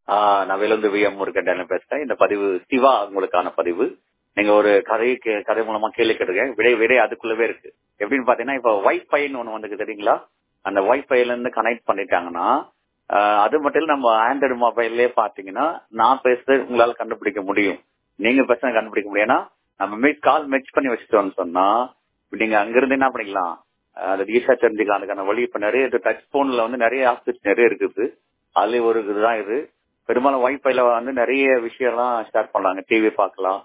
நான் வேலுந்து வி.எம். முருகன் பேசுறேன். இந்த பதிவு சிவா உங்களுக்கான பதிவு. நீங்க ஒரு கதை மூலமா கேள்வி கேட்டிருக்கேன். விடை அதுக்குள்ளவே இருக்கு. எப்படின்னு பாத்தீங்கன்னா, இப்ப வைஃபைன்னு ஒண்ணு வந்து தெரியுங்களா? அந்த வைஃபைல இருந்து கனெக்ட் பண்ணிட்டாங்கன்னா, அது மட்டும் இல்ல, நம்ம ஆண்ட்ராய்டு மொபைல்லே பாத்தீங்கன்னா, நான் பேசுறது உங்களால கண்டுபிடிக்க முடியும், நீங்க பேசுறது கண்டுபிடிக்க முடியும். ஏன்னா நம்ம கால் மெச் பண்ணி வச்சுட்டோம்னு சொன்னா, நீங்க அங்கிருந்து என்ன பண்ணிக்கலாம், அது ஈஸியா தெரிஞ்சுக்கலாம். அதுக்கான வழி இப்ப நிறைய டச் போன்ல வந்து நிறைய ஆப்ஸ் நிறைய இருக்குது. அதுல ஒரு இதுதான் இது. பெரும்பாலும் வைஃபைல வந்து நிறைய விஷயம்லாம் ஷேர் பண்ணலாங்க. டிவி பார்க்கலாம்,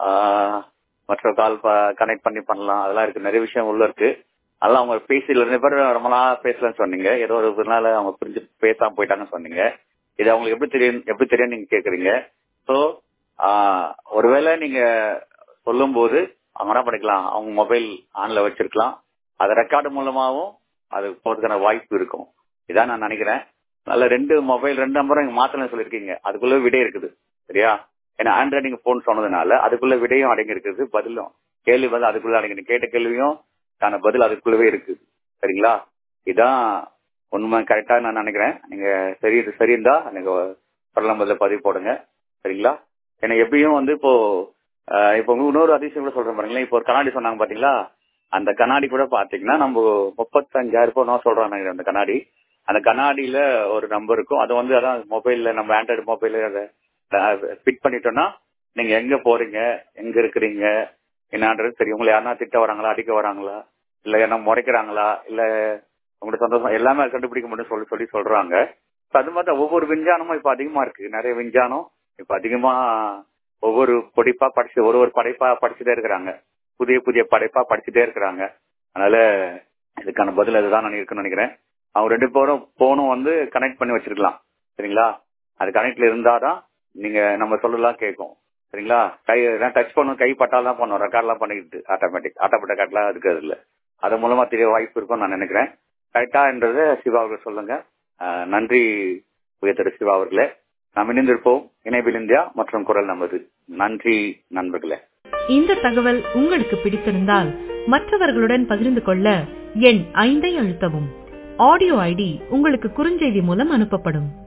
மற்ற கால் கனெக்ட் பண்ணி பண்ணலாம். அதெல்லாம் இருக்கு, நிறைய விஷயம் உள்ள இருக்கு. அதெல்லாம் அவங்க பேசி 2 பேர் ரொம்ப நாளா பேசலன்னு சொன்னீங்க. ஏதோ ஒரு நாள் அவங்க புரிஞ்சு பேசாம போயிட்டாங்கன்னு சொன்னீங்க. இது அவங்களுக்கு எப்படி தெரியும் நீங்க கேக்குறீங்க. ஸோ ஒருவேளை நீங்க சொல்லும் போது அவங்க என்ன பண்ணிக்கலாம், அவங்க மொபைல் ஆன்ல வச்சிருக்கலாம். அது ரெக்கார்டு மூலமாவும் அது போறதுக்கான வாய்ப்பு இருக்கும். இதான் நான் நினைக்கிறேன். நல்ல 2 நம்பரும் இங்க மாத்தலன்னு சொல்லிருக்கீங்க. அதுக்குள்ள விடை இருக்குது, சரியா? ஏன்னா ஆண்ட்ராய்டு நீங்க போன் சொன்னதுனால அதுக்குள்ள விடையும் அடங்கி இருக்குது, பதிலும் கேள்வி பதில் அதுக்குள்ள அடங்கி, கேட்ட கேள்வியும் பதில் அதுக்குள்ளவே இருக்குது, சரிங்களா? இதான் உண்மை, கரெக்டா நான் நினைக்கிறேன். நீங்க சரி இருந்தா நீங்க சொல்லலாம், பதில பதிவு போடுங்க, சரிங்களா? ஏன்னா எப்படியும் வந்து இப்போ இன்னொரு அதிசயம் கூட சொல்றேன் பாருங்களேன். இப்போ ஒரு கண்ணாடி சொன்னாங்க பாத்தீங்களா, அந்த கண்ணாடி கூட பாத்தீங்கன்னா நம்ம 35,000 சொல்றாங்க. அந்த கண்ணாடி, அந்த கண்ணாடியில ஒரு நம்பர் இருக்கும். அது வந்து அதான் மொபைல்ல, நம்ம ஆண்ட்ராய்டு மொபைல்ல அதை ஃபிட் பண்ணிட்டோம்னா, நீங்க எங்க போறீங்க, எங்க இருக்கிறீங்க, என்னன்றது தெரியும். உங்களை யாருன்னா திட்ட வராங்களா, அடிக்க வராங்களா, இல்ல என்ன முறைக்கிறாங்களா, இல்ல உங்களுக்கு சந்தோஷம், எல்லாமே கண்டுபிடிக்க முடியும் சொல்லி சொல்றாங்க. அது மாதிரி ஒவ்வொரு விஞ்ஞானமும் இப்ப அதிகமா இருக்கு. நிறைய விஞ்ஞானம் இப்ப அதிகமா ஒவ்வொரு படிப்பா படிச்சு ஒரு படைப்பா படிச்சுட்டே இருக்கிறாங்க. புதிய படைப்பா படிச்சுட்டே இருக்கிறாங்க. அதனால இதுக்கான பதில் அதுதான் நான் இருக்குன்னு நினைக்கிறேன். அவங்க 2 பேரும் போனும் வந்து கனெக்ட் பண்ணி வச்சிருக்கலாம், சரிங்களா? அது கனெக்ட்ல இருந்தாதான் நீங்க நம்ம சொல்லலாம் கேட்கும், சரிங்களா? டச் பண்ணும், கை பட்டாலாம் பண்ணும், ரெக்கார்ட்லாம் பண்ணிக்கிட்டு ஆட்டோமேட்டிக் ரெக்கார்ட்லாம் இருக்கிறது இல்ல. அது மூலமா தெரிய வாய்ப்பு இருக்கும் நான் நினைக்கிறேன். கரெக்டான்றத சிவா அவர்கள் சொல்லுங்க. நன்றி உயர்திரு சிவா அவர்களே. நாம் இணைந்திருப்போம். இணைப்பில் இந்தியா மற்றும் குரல் நமது. நன்றி நண்பர்களே. இந்த தகவல் உங்களுக்கு பிடித்திருந்தால் மற்றவர்களுடன் பகிர்ந்து கொள்ள எண் 5 அழுத்தவும். ஆடியோ ஐடி உங்களுக்கு குறுஞ்செய்தி மூலம் அனுப்பப்படும்.